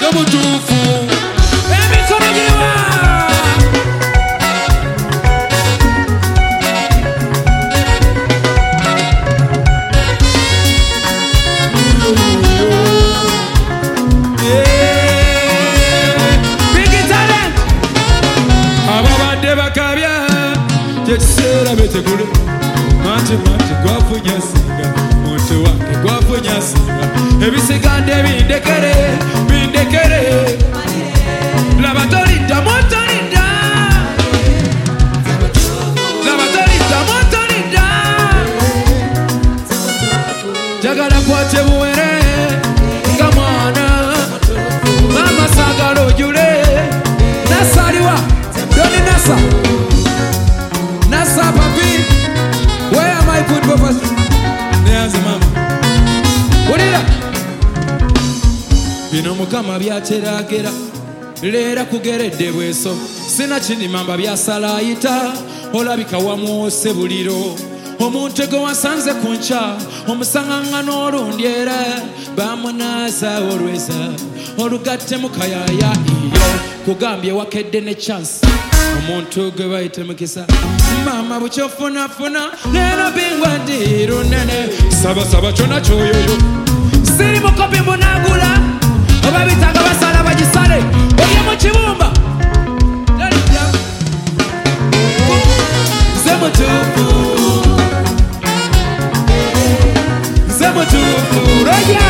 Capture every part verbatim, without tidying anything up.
mutuufu emikono giwa Sera betegule manje manje gwafunya singa muntu wange gwafunya singa ebisigande bindekere bindekere labatorida motorida labatorida motorida jagala kwate buwere nga mwana mama sagalo jule nasaliwa doni nasa Nasa papi, where am I put purpose? There's a mama. What is that? Bino mukama byateragera lera kugeredde bweso sina chini mamba byasalayita olabika wamwose buliro omuntu gwe wasanze kuncha omusangangano olundyera bamunasa olweza olugatte mukayaya iyo kugambye wakedde ne chance omuntu gwe bayite mukisa mama buchofunafuna lero bingwa ndiru nene saba saba chona choyoyo siri mukopi munagula oba bitanga basala bagisale oye mu kibumba zemutufu zemutufu roja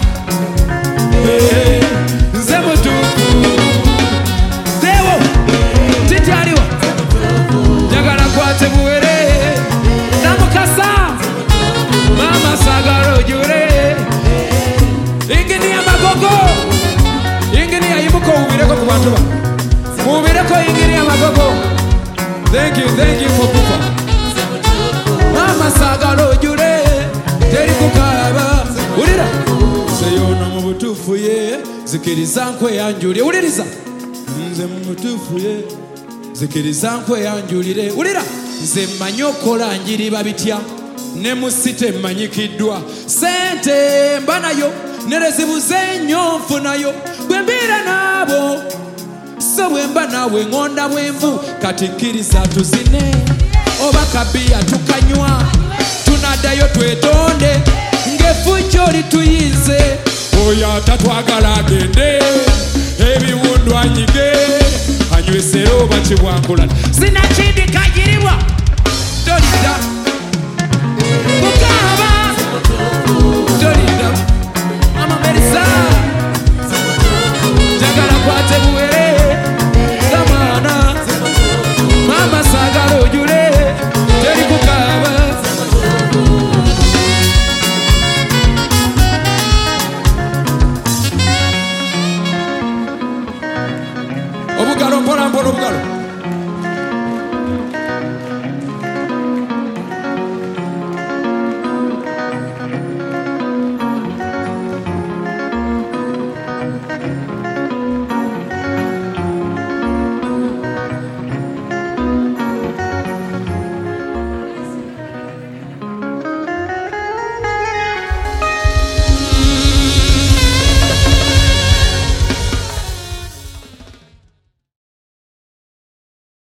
zemutufu dewo titaliwa jagala kwate buwere namukasa mama sagaro jure ingini ya magogo ingini ya ibuko ubireko ku bantu ba ubireko ingini ya magogo thank you thank you for kufa mama sagaro jure teri kukaba urira seyona mu butufu ye zikiriza nkwe yanjuri uririza nze mu butufu ye zikiriza nkwe yanjulire ulira nze manyokola njiri babitya ne musite manyikiddwa sente mbanayo nerezibuze nnyo nfunayo bwembira nabo so bwemba nawe ngonda bwenvu katikkiriza tuzine oba kabiya tukanywa tunaddayo twetonde ng'efujjo lituyize oyo atatwagala agende ebiwundu anyige anywesero bakibwankulana